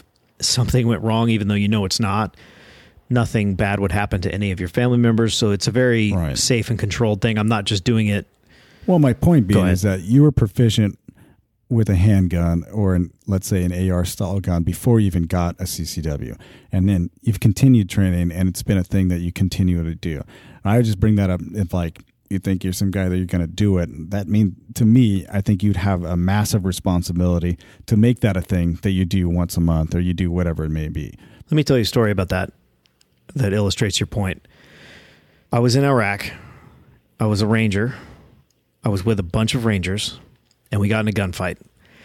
something went wrong, even though you know it's not. Nothing bad would happen to any of your family members. So it's a very safe and controlled thing. I'm not just doing it. Well, my point being is that you were proficient with a handgun or let's say an AR style gun before you even got a CCW. And then you've continued training and it's been a thing that you continue to do. I would just bring that up if like you think you're some guy that you're going to do it. That means to me, I think you'd have a massive responsibility to make that a thing that you do once a month or you do whatever it may be. Let me tell you a story about that illustrates your point. I was in Iraq. I was a Ranger. I was with a bunch of Rangers. And we got in a gunfight.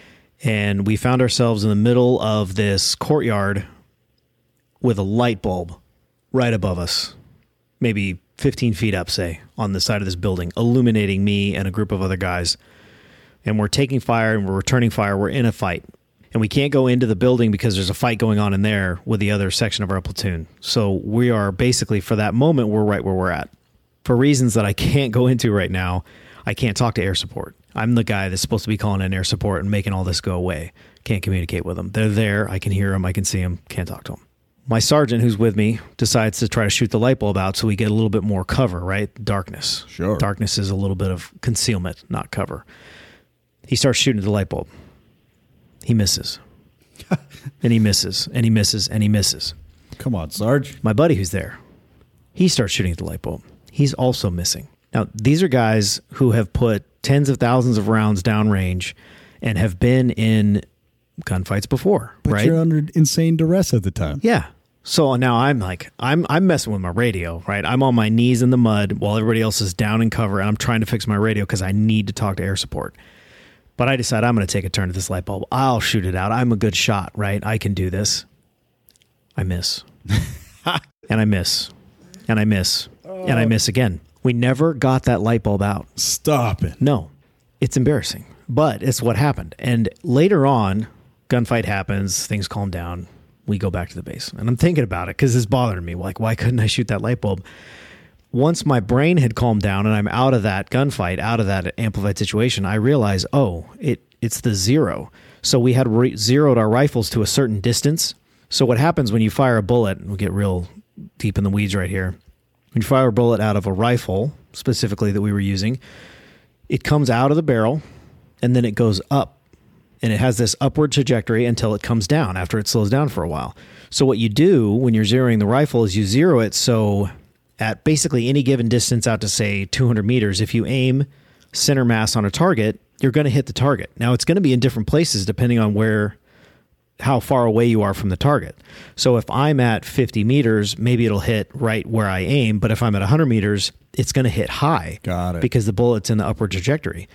And we found ourselves in the middle of this courtyard with a light bulb right above us, maybe 15 feet up, say, on the side of this building, illuminating me and a group of other guys. And we're taking fire and we're returning fire. We're in a fight. And we can't go into the building because there's a fight going on in there with the other section of our platoon. So we are basically, for that moment, we're right where we're at. For reasons that I can't go into right now, I can't talk to air support. I'm the guy that's supposed to be calling in air support and making all this go away. Can't communicate with them. They're there. I can hear them. I can see them. Can't talk to them. My sergeant, who's with me, decides to try to shoot the light bulb out so we get a little bit more cover, right? Darkness. Sure. Darkness is a little bit of concealment, not cover. He starts shooting the light bulb. He misses. And he misses. And he misses. And he misses. Come on, Sarge. My buddy who's there, he starts shooting at the light bulb. He's also missing. Now, these are guys who have put tens of thousands of rounds downrange and have been in gunfights before, but right? You're under insane duress at the time. Yeah. So now I'm like, I'm messing with my radio, right? I'm on my knees in the mud while everybody else is down in cover, and I'm trying to fix my radio because I need to talk to air support. But I decide I'm going to take a turn at this light bulb. I'll shoot it out. I'm a good shot, right? I can do this. I miss. And I miss. And I miss. And I miss again. We never got that light bulb out. Stop it. No. It's embarrassing. But it's what happened. And later on, gunfight happens. Things calm down. We go back to the base. And I'm thinking about it because it's bothering me. Like, why couldn't I shoot that light bulb? Once my brain had calmed down and I'm out of that gunfight, out of that amplified situation, I realized, it's the zero. So we had zeroed our rifles to a certain distance. So what happens when you fire a bullet, and we'll get real deep in the weeds right here. When you fire a bullet out of a rifle, specifically that we were using, it comes out of the barrel and then it goes up. And it has this upward trajectory until it comes down after it slows down for a while. So what you do when you're zeroing the rifle is you zero it so at basically any given distance out to, say, 200 meters, if you aim center mass on a target, you're going to hit the target. Now, it's going to be in different places depending on how far away you are from the target. So if I'm at 50 meters, maybe it'll hit right where I aim. But if I'm at 100 meters, it's going to hit high. Got it. Because the bullet's in the upward trajectory.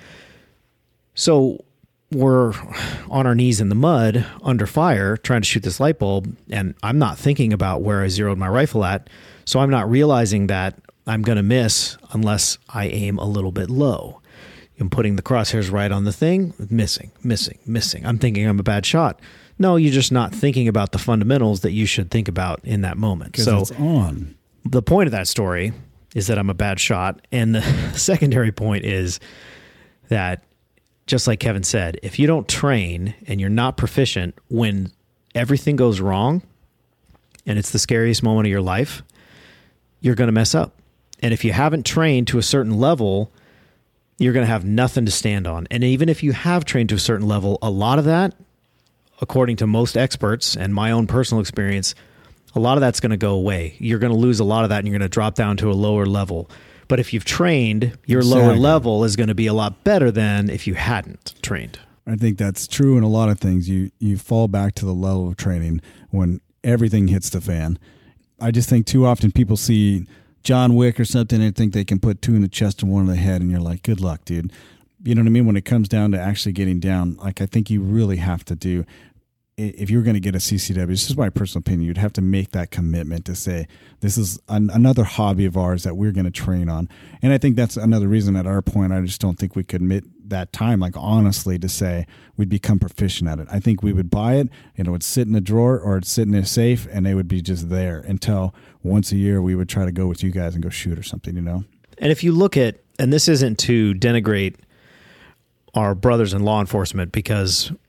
So we're on our knees in the mud under fire trying to shoot this light bulb, and I'm not thinking about where I zeroed my rifle at, so I'm not realizing that I'm going to miss unless I aim a little bit low. I'm putting the crosshairs right on the thing, missing. I'm thinking I'm a bad shot. No, you're just not thinking about the fundamentals that you should think about in that moment. So it's on. The point of that story is that I'm a bad shot, and the secondary point is that, just like Kevin said, if you don't train and you're not proficient, when everything goes wrong and it's the scariest moment of your life, you're going to mess up. And if you haven't trained to a certain level, you're going to have nothing to stand on. And even if you have trained to a certain level, a lot of that, according to most experts and my own personal experience, a lot of that's going to go away. You're going to lose a lot of that and you're going to drop down to a lower level. But if you've trained, your lower level is going to be a lot better than if you hadn't trained. I think that's true in a lot of things. You fall back to the level of training when everything hits the fan. I just think too often people see John Wick or something and think they can put two in the chest and one in the head, and you're like, good luck, dude. You know what I mean? When it comes down to actually getting down, like I think you really have to do, if you're going to get a CCW, this is my personal opinion, you'd have to make that commitment to say, this is another hobby of ours that we're going to train on. And I think that's another reason at our point, I just don't think we could admit that time, like honestly, to say we'd become proficient at it. I think we would buy it and it would sit in a drawer or it'd sit in a safe and they would be just there until once a year we would try to go with you guys and go shoot or something, you know? And if you look at, and this isn't to denigrate our brothers in law enforcement, because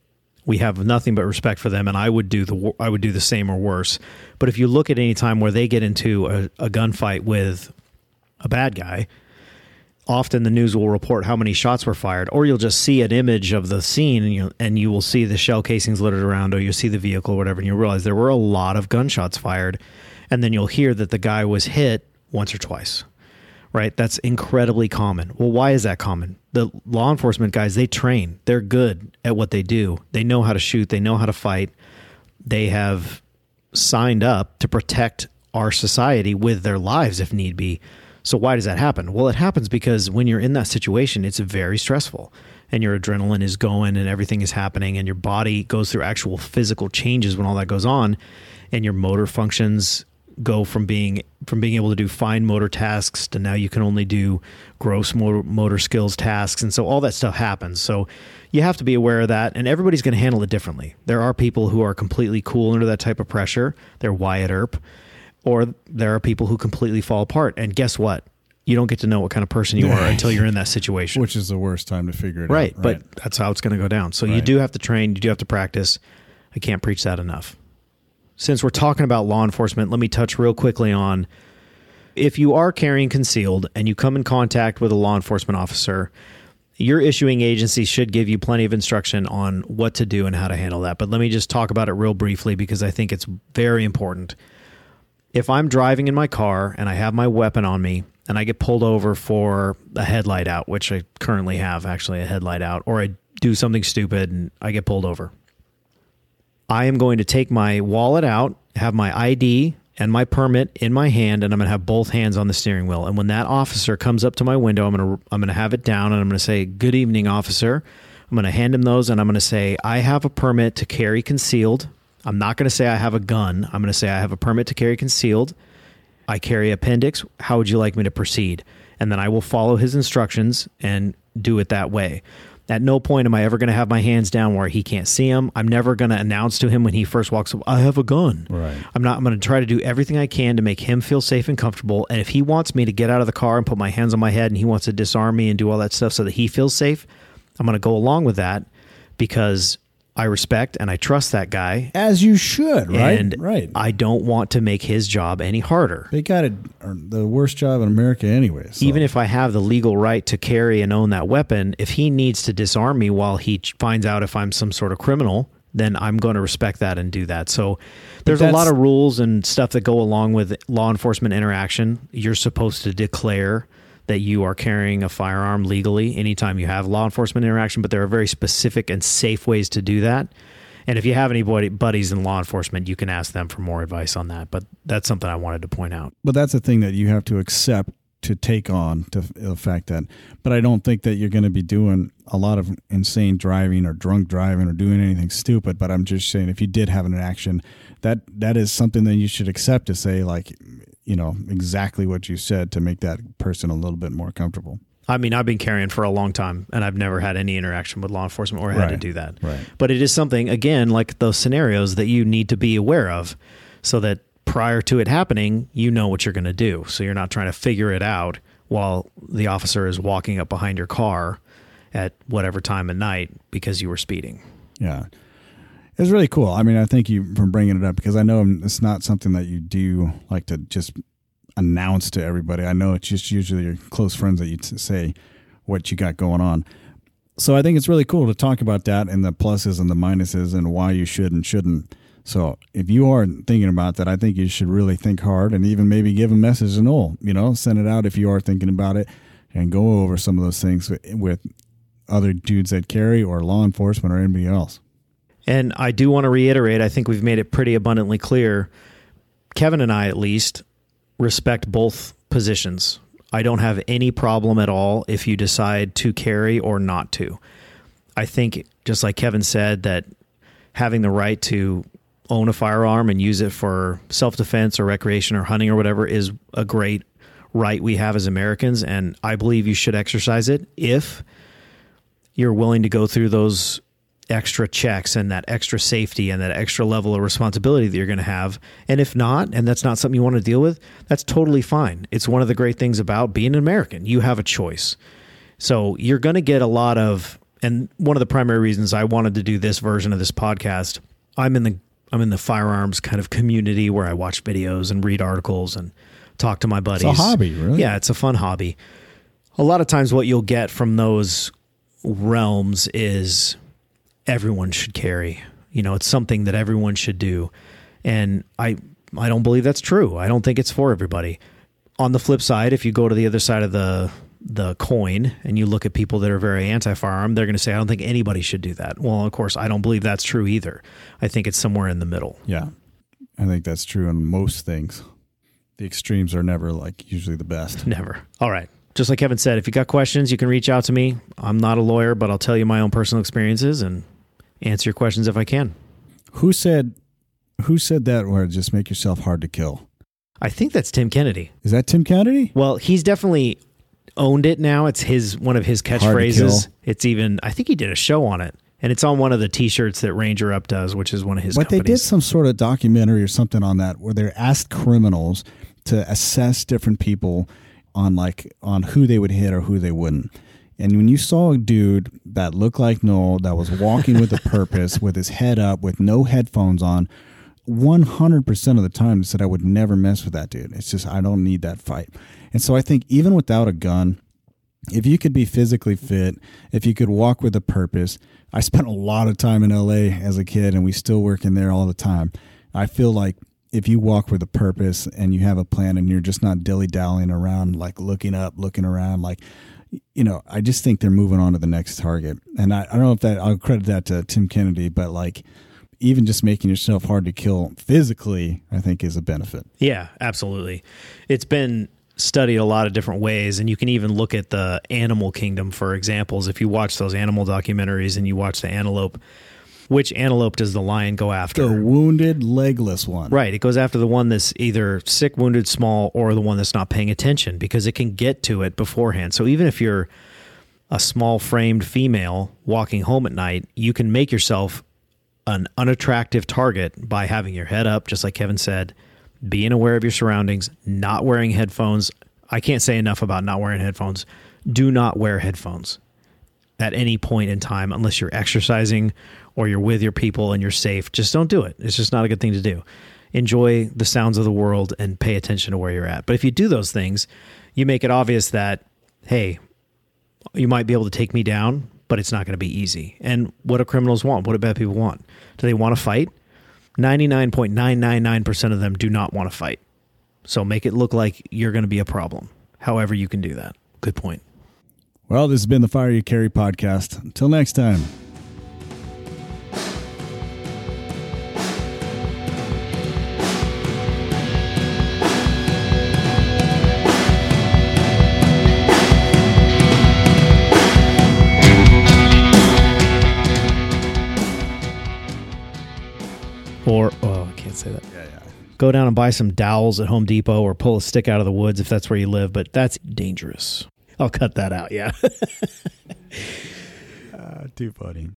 We have nothing but respect for them, and I would do the same or worse. But if you look at any time where they get into a gunfight with a bad guy, often the news will report how many shots were fired, or you'll just see an image of the scene, and you will see the shell casings littered around, or you'll see the vehicle or whatever, and you'll realize there were a lot of gunshots fired, and then you'll hear that the guy was hit once or twice. Right? That's incredibly common. Well, why is that common? The law enforcement guys, they train. They're good at what they do. They know how to shoot. They know how to fight. They have signed up to protect our society with their lives if need be. So why does that happen? Well, it happens because when you're in that situation, it's very stressful, and your adrenaline is going and everything is happening, and your body goes through actual physical changes when all that goes on, and your motor functions go from being able to do fine motor tasks to now you can only do gross motor skills tasks. And so all that stuff happens. So you have to be aware of that, and everybody's going to handle it differently. There are people who are completely cool under that type of pressure. They're Wyatt Earp. Or there are people who completely fall apart. And guess what? You don't get to know what kind of person you are until you're in that situation. Which is the worst time to figure it out. Right. But that's how it's going to go down. So you do have to train. You do have to practice. I can't preach that enough. Since we're talking about law enforcement, let me touch real quickly on if you are carrying concealed and you come in contact with a law enforcement officer, your issuing agency should give you plenty of instruction on what to do and how to handle that. But let me just talk about it real briefly because I think it's very important. If I'm driving in my car and I have my weapon on me and I get pulled over for a headlight out, which I currently have actually a headlight out, or I do something stupid and I get pulled over, I am going to take my wallet out, have my ID and my permit in my hand, and I'm going to have both hands on the steering wheel. And when that officer comes up to my window, I'm going to have it down and I'm going to say, "Good evening, officer." I'm going to hand him those and I'm going to say, "I have a permit to carry concealed." I'm not going to say I have a gun. I'm going to say I have a permit to carry concealed. I carry appendix. How would you like me to proceed? And then I will follow his instructions and do it that way. At no point am I ever going to have my hands down where he can't see them. I'm never going to announce to him when he first walks up, "I have a gun." Right. I'm going to try to do everything I can to make him feel safe and comfortable. And if he wants me to get out of the car and put my hands on my head and he wants to disarm me and do all that stuff so that he feels safe, I'm going to go along with that because I respect and I trust that guy. As you should, right? And right. I don't want to make his job any harder. They got the worst job in America anyway. So. Even if I have the legal right to carry and own that weapon, if he needs to disarm me while he finds out if I'm some sort of criminal, then I'm going to respect that and do that. So there's a lot of rules and stuff that go along with law enforcement interaction. You're supposed to declare that you are carrying a firearm legally anytime you have law enforcement interaction, but there are very specific and safe ways to do that. And if you have any buddies in law enforcement, you can ask them for more advice on that. But that's something I wanted to point out. But that's a thing that you have to accept to take on, to the fact that, but I don't think that you're going to be doing a lot of insane driving or drunk driving or doing anything stupid. But I'm just saying, if you did have an action, that is something that you should accept to say, like, you know, exactly what you said to make that person a little bit more comfortable. I mean, I've been carrying for a long time and I've never had any interaction with law enforcement or had to do that. Right. But it is something, again, like those scenarios that you need to be aware of so that prior to it happening, you know what you're going to do. So you're not trying to figure it out while the officer is walking up behind your car at whatever time of night because you were speeding. Yeah. It's really cool. I mean, I thank you for bringing it up because I know it's not something that you do like to just announce to everybody. I know it's just usually your close friends that you say what you got going on. So I think it's really cool to talk about that and the pluses and the minuses and why you should and shouldn't. So if you are thinking about that, I think you should really think hard and even maybe give a message to Noel, you know, send it out if you are thinking about it and go over some of those things with other dudes that carry or law enforcement or anybody else. And I do want to reiterate, I think we've made it pretty abundantly clear, Kevin and I at least respect both positions. I don't have any problem at all if you decide to carry or not to. I think, just like Kevin said, that having the right to own a firearm and use it for self-defense or recreation or hunting or whatever is a great right we have as Americans, and I believe you should exercise it if you're willing to go through those extra checks and that extra safety and that extra level of responsibility that you're going to have. And if not, and that's not something you want to deal with, that's totally fine. It's one of the great things about being an American. You have a choice. So you're going to get a lot of And one of the primary reasons I wanted to do this version of this podcast, I'm in the firearms kind of community where I watch videos and read articles and talk to my buddies. It's a hobby, really. Yeah, it's a fun hobby. A lot of times what you'll get from those realms is everyone should carry. It's something that everyone should do. And I don't believe that's true. I don't think it's for everybody. On the flip side, if you go to the other side of the coin and you look at people that are very anti-firearm, they're going to say, I don't think anybody should do that. Well, of course, I don't believe that's true either. I think it's somewhere in the middle. Yeah, I think that's true in most things. The extremes are never usually the best. Never. All right. Just like Kevin said, if you got questions, you can reach out to me. I'm not a lawyer, but I'll tell you my own personal experiences and answer your questions if I can. Who said that word, just make yourself hard to kill? I think that's Tim Kennedy. Is that Tim Kennedy? Well, he's definitely owned it now. It's one of his catchphrases. It's even, I think he did a show on it. And it's on one of the T-shirts that Ranger Up does, which is one of his companies. They did some sort of documentary or something on that where they asked criminals to assess different people on who they would hit or who they wouldn't. And when you saw a dude that looked like Noel, that was walking with a purpose, with his head up, with no headphones on, 100% of the time they said, I would never mess with that dude. It's just, I don't need that fight. And so I think even without a gun, if you could be physically fit, if you could walk with a purpose, I spent a lot of time in LA as a kid and we still work in there all the time. I feel like if you walk with a purpose and you have a plan and you're just not dilly-dallying around, looking up, looking around, I just think they're moving on to the next target. And I don't know if I'll credit that to Tim Kennedy, but even just making yourself hard to kill physically, I think is a benefit. Yeah, absolutely. It's been studied a lot of different ways, and you can even look at the animal kingdom for examples. If you watch those animal documentaries and you watch the antelope, which antelope does the lion go after? The wounded, legless one. Right. It goes after the one that's either sick, wounded, small, or the one that's not paying attention because it can get to it beforehand. So even if you're a small framed female walking home at night, you can make yourself an unattractive target by having your head up, just like Kevin said, being aware of your surroundings, not wearing headphones. I can't say enough about not wearing headphones. Do not wear headphones at any point in time unless you're exercising or you're with your people and you're safe. Just don't do it. It's just not a good thing to do. Enjoy the sounds of the world and pay attention to where you're at. But if you do those things, you make it obvious that, hey, you might be able to take me down, but it's not going to be easy. And what do criminals want? What do bad people want? Do they want to fight? 99.999% of them do not want to fight. So make it look like you're going to be a problem. However you can do that. Good point. Well, this has been the Fire You Carry podcast. Until next time. I can't say that. Yeah. Go down and buy some dowels at Home Depot or pull a stick out of the woods if that's where you live, but that's dangerous. I'll cut that out, yeah. Too funny.